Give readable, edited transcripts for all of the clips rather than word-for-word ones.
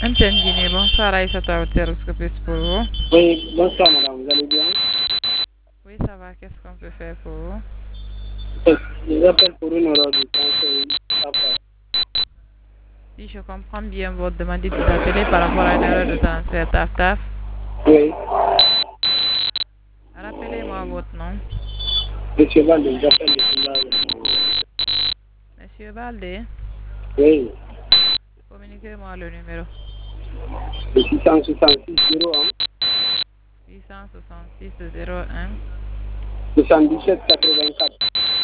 MTN Guinée, bonsoir Aïssa Taouter, ce que peut pour vous? Oui, bonsoir madame, vous allez bien? Oui, ça va, qu'est-ce qu'on peut faire pour vous? Je vous appelle pour une erreur de conseil. Si je comprends bien votre demande, de vous appeler par rapport à une erreur de transfert TAF-TAF. Oui, Rappelez-moi votre nom. monsieur Valde, j'appelle de Zimbabwe. Monsieur Baldé, Oui, communiquez-moi le numéro. le 666 01 866 01 77 84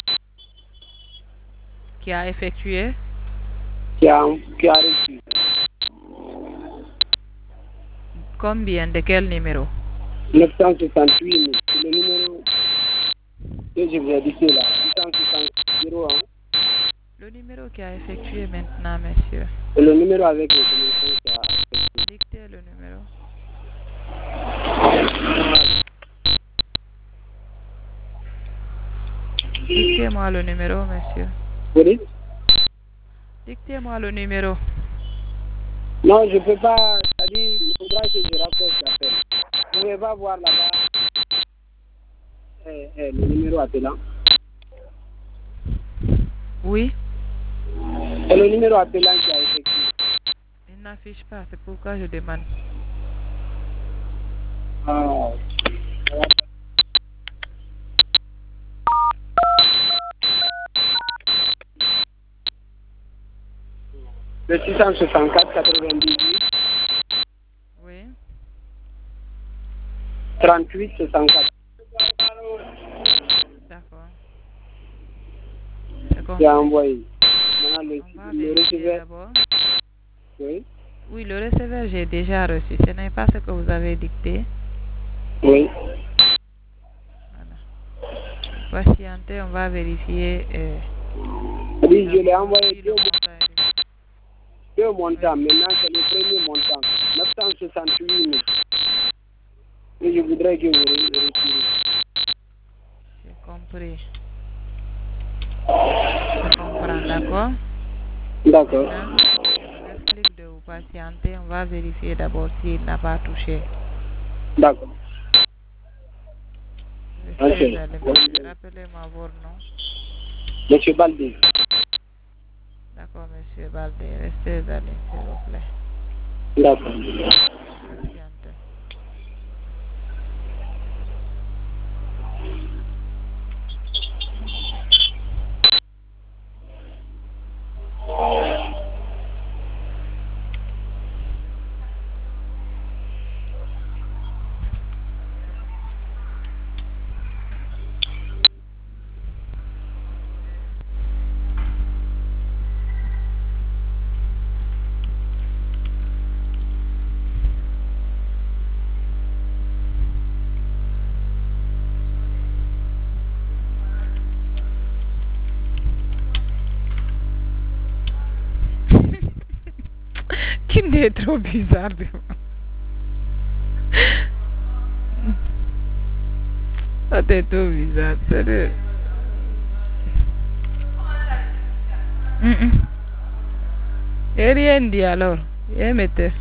qui a effectué qui a reçu combien de quel numéro? 968 000. C'est le numéro que je vous ai dit là. 666 01. Le numéro qui a effectué maintenant, monsieur. C'est le numéro avec le communication qui a effectué. Dictez le numéro. Dictez-moi le numéro, monsieur. Vous dites? Dictez-moi le numéro. Non, je ne peux pas. C'est-à-dire, il faudra que je rapproche l'appel. Vous ne pouvez pas voir là-bas le numéro appelant. Oui, C'est le numéro appelant qui a effectué. il n'affiche pas, c'est pourquoi je demande. Ah, le 664 98 Oui, 38 64. d'accord. C'est J'ai compris. envoyé. Maintenant, On va le vérifier receveur. d'abord. Oui. Oui, le receveur, j'ai déjà reçu. Ce n'est pas ce que vous avez dicté. Oui. Voilà. Patientez, on va vérifier. Oui, je l'ai envoyé Si le montant est élevé. deux montants. Maintenant, c'est le premier montant. 968 000. Et je voudrais que vous retirez. J'ai compris. Je comprends, d'accord? D'accord. Maintenant, je vous explique de vous patienter. On va vérifier d'abord s'il n'a pas touché. D'accord. Restez Enchaîne. à l'émission. Rappelez-moi votre nom. Monsieur Baldi. D'accord, monsieur Baldé. Restez à l'émission, s'il vous plaît. D'accord. Patientez. Qui est trop bizarre. Ça t'est trop bizarre, sérieux. Et rien dit alors. Et mettez.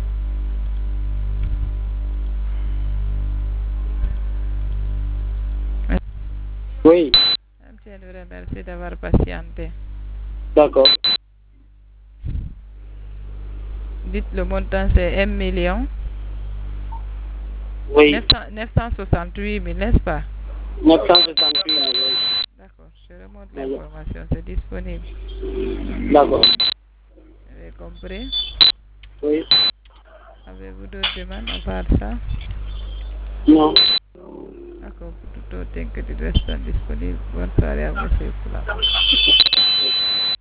Oui. Je vous remercie d'avoir patienté. D'accord. Dites le montant, c'est 1 million Oui. 968 000, n'est-ce pas? 968 000. Oui. D'accord, je remonte D'accord. l'information, c'est disponible. D'accord. Vous avez compris? Oui. Avez-vous d'autres demandes à part ça? Non. D'accord, pour tout autre que du restant disponible. Bonne soirée à vous, monsieur Poulard.